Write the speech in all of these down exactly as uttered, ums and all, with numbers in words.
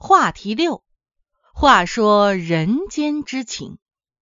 话题六，话说人间之情。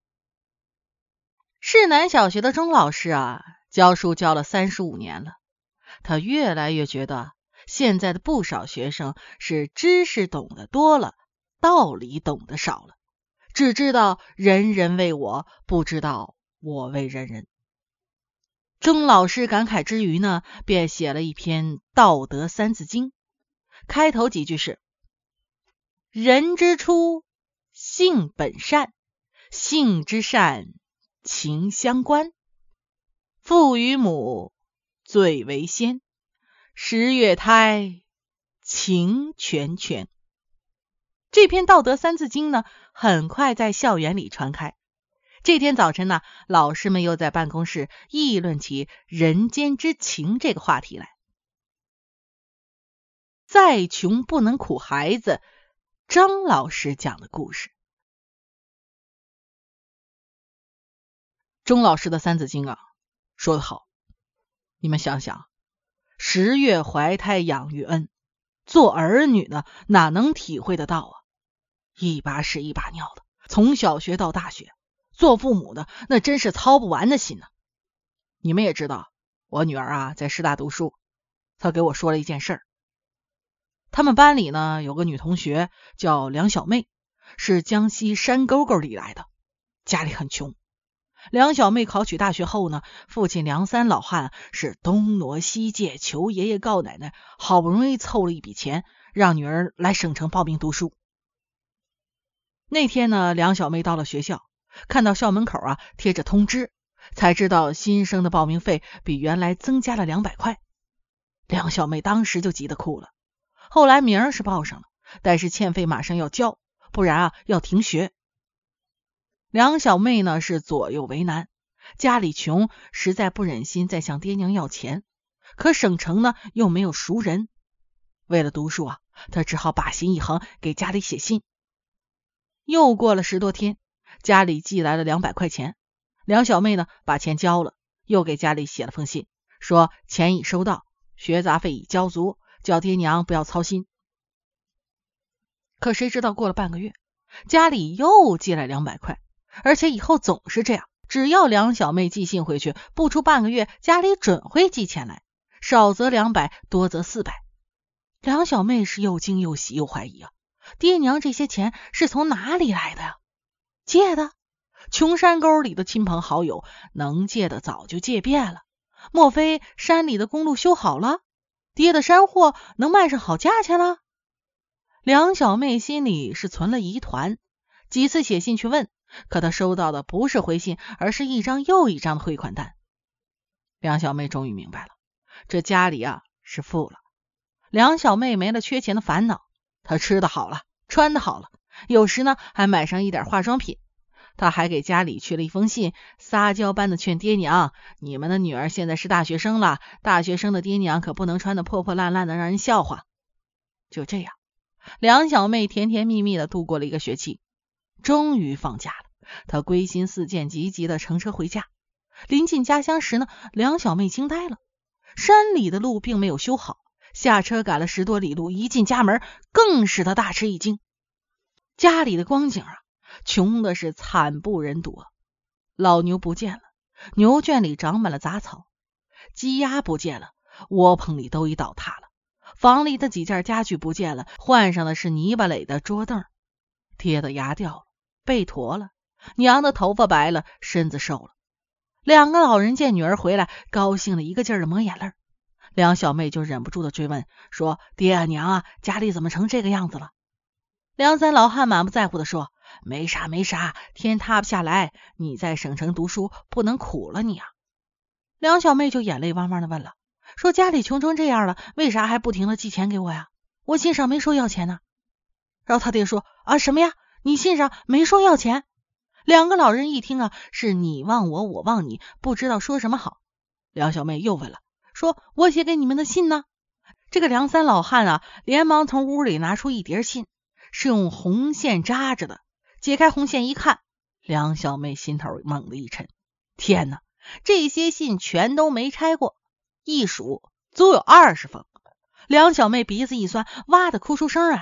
市南小学的钟老师啊，教书教了三十五年了，他越来越觉得现在的不少学生是知识懂得多了，道理懂得少了，只知道人人为我，不知道我为人人。钟老师感慨之余呢，便写了一篇《道德三字经》，开头几句是：人之初，性本善，性之善，情相关。父与母，最为先，十月胎，情拳拳。这篇道德三字经呢，很快在校园里传开。这天早晨呢，老师们又在办公室议论起人间之情这个话题来。再穷不能苦孩子，张老师讲的故事。钟老师的三字经啊，说得好。你们想想，十月怀胎养育恩，做儿女呢，哪能体会得到啊？一把屎一把尿的，从小学到大学，做父母的那真是操不完的心呢。你们也知道，我女儿啊在师大读书，她给我说了一件事儿。他们班里呢有个女同学叫梁小妹，是江西山沟沟里来的，家里很穷。梁小妹考取大学后呢，父亲梁三老汉是东挪西借，求爷爷告奶奶，好不容易凑了一笔钱，让女儿来省城报名读书。那天呢，梁小妹到了学校，看到校门口啊贴着通知，才知道新生的报名费比原来增加了两百块。梁小妹当时就急得哭了。后来名儿是报上了，但是欠费马上要交，不然啊要停学。梁小妹呢是左右为难，家里穷，实在不忍心再向爹娘要钱，可省城呢又没有熟人。为了读书啊，她只好把心一横，给家里写信。又过了十多天，家里寄来了两百块钱，梁小妹呢把钱交了，又给家里写了封信，说钱已收到，学杂费已交足，叫爹娘不要操心。可谁知道过了半个月，家里又寄来两百块，而且以后总是这样，只要梁小妹寄信回去，不出半个月，家里准会寄钱来，少则两百，多则四百。梁小妹是又惊又喜又怀疑啊，爹娘这些钱是从哪里来的呀？借的？穷山沟里的亲朋好友能借的早就借遍了，莫非山里的公路修好了，爹的山货能卖上好价钱了？梁小妹心里是存了疑团，几次写信去问，可她收到的不是回信，而是一张又一张的汇款单。梁小妹终于明白了，这家里啊是富了。梁小妹没了缺钱的烦恼，她吃的好了，穿的好了，有时呢还买上一点化妆品。她还给家里去了一封信，撒娇般的劝爹娘，你们的女儿现在是大学生了，大学生的爹娘可不能穿的破破烂烂的让人笑话。就这样，梁小妹甜甜蜜蜜的度过了一个学期。终于放假了，她归心似箭，急急的乘车回家。临近家乡时呢，梁小妹惊呆了，山里的路并没有修好，下车赶了十多里路，一进家门更使她大吃一惊。家里的光景啊，穷的是惨不忍睹啊！老牛不见了，牛圈里长满了杂草；鸡鸭不见了，窝棚里都已倒塌了；房里的几件家具不见了，换上的是泥巴垒的桌凳。爹的牙掉了，背驼了，娘的头发白了，身子瘦了。两个老人见女儿回来，高兴了一个劲儿的抹眼泪。梁小妹就忍不住的追问，说爹啊娘啊，家里怎么成这个样子了？梁三老汉满不在乎的说，没啥没啥，天塌不下来，你在省城读书不能苦了你啊。梁小妹就眼泪汪汪的问了，说家里穷成这样了，为啥还不停的寄钱给我呀？我信上没说要钱呢。然后他爹说，啊什么呀？你信上没说要钱？两个老人一听啊，是你忘我，我忘你，不知道说什么好。梁小妹又问了，说我写给你们的信呢？这个梁三老汉啊，连忙从屋里拿出一叠信，是用红线扎着的。解开红线一看，梁小妹心头猛地一沉，天哪，这些信全都没拆过，一数足有二十封。梁小妹鼻子一酸，哇的哭出声来了，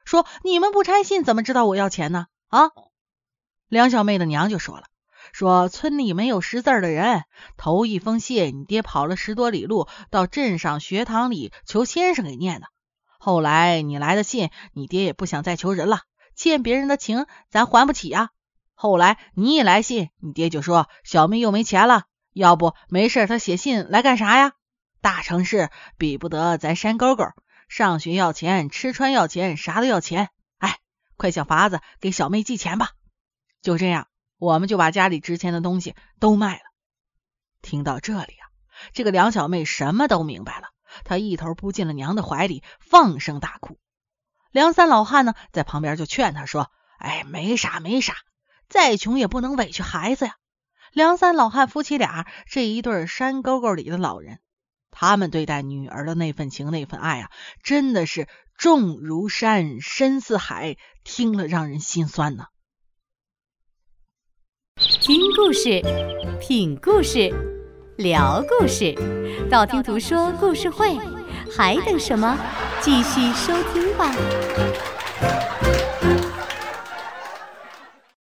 说你们不拆信怎么知道我要钱呢？啊！梁小妹的娘就说了，说村里没有识字的人，头一封信你爹跑了十多里路到镇上学堂里求先生给念的，后来你来的信你爹也不想再求人了，欠别人的情咱还不起啊。后来你一来信，你爹就说小妹又没钱了，要不没事他写信来干啥呀？大城市比不得咱山沟沟，上学要钱，吃穿要钱，啥都要钱。哎，快想法子给小妹寄钱吧。就这样，我们就把家里值钱的东西都卖了。听到这里啊，这个梁小妹什么都明白了，她一头扑进了娘的怀里，放声大哭。梁三老汉呢，在旁边就劝她说：哎，没啥没啥，再穷也不能委屈孩子呀。梁三老汉夫妻俩这一对山沟沟里的老人，他们对待女儿的那份情那份爱啊，真的是重如山深似海，听了让人心酸呢。 听故事，品故事，聊故事，道听途说故事会，还等什么？继续收听吧。